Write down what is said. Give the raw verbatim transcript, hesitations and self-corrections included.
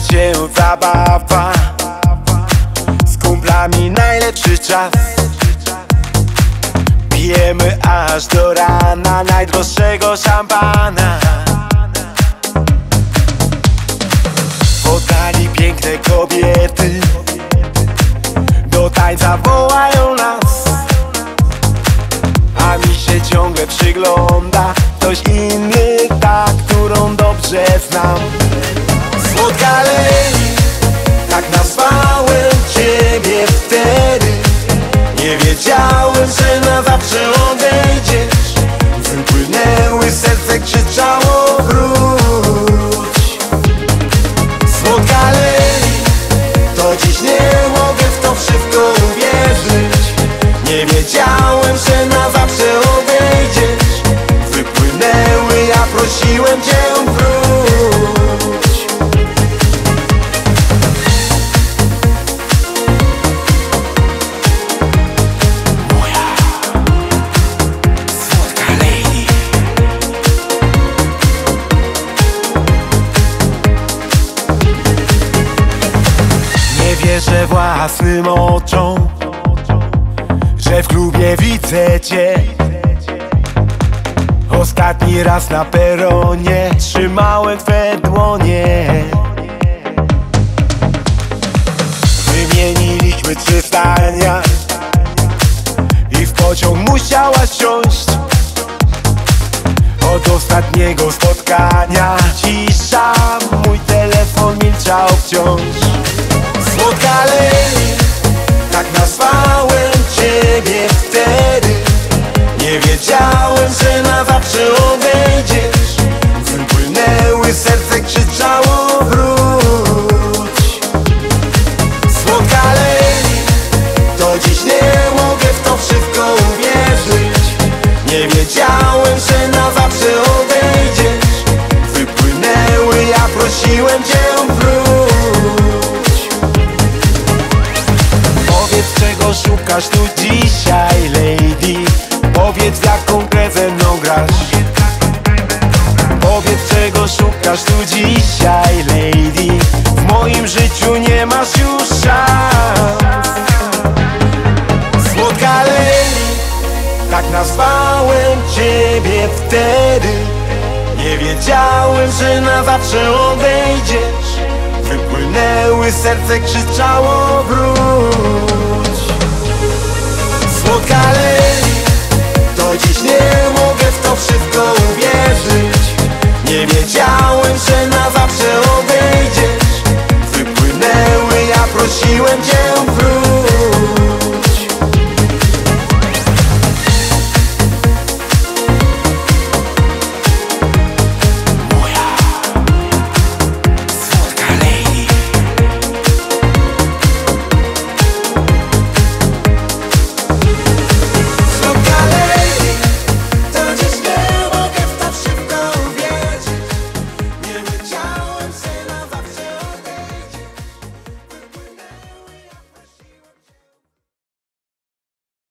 życie zabawa, z kumplami najlepszy czas. Pijemy aż do rana najdroższego szampana. W oddali piękne kobiety do tańca wołają nas, a mi się ciągle przygląda ktoś inny, ta, którą dobrze znam. Słodka leni, tak nazwałem ciebie wtedy. Nie wiedziałem, że na zawsze odejdziesz. Wypłynęły, serce krzyczało wróć. Słodka leni, do dziś nie mogę w to wszystko uwierzyć. Nie wiedziałem, że na zawsze odejdziesz. Wypłynęły, ja prosiłem cię wróć. Nie wierzę własnym oczom, że w klubie widzę cię. Ostatni raz na peronie trzymałem twe dłonie. Wymieniliśmy trzy zdania i w pociąg musiałaś wsiąść. Od ostatniego spotkania cisza, mój telefon milczał wciąż. Słodka leni, tak nazwałem ciebie wtedy. Nie wiedziałem, że na zawsze odejdziesz. Wypłynęły, serce krzyczało wróć. Słodka leni, do dziś nie mogę w to wszystko uwierzyć. Nie wiedziałem, że na zawsze odejdziesz. Wypłynęły, ja prosiłem cię wróć. Powiedz, czego szukasz tu dzisiaj, lady. Powiedz, w jaką grę ze mną grasz. Powiedz, czego szukasz tu dzisiaj, lady. W moim życiu nie masz już szans. Słodka leni, tak nazwałem ciebie wtedy. Nie wiedziałem, że na zawsze odejdziesz. Wypłynęły, serce krzyczało wróć. Słodka leni, do dziś nie mogę w to wszystko uwierzyć.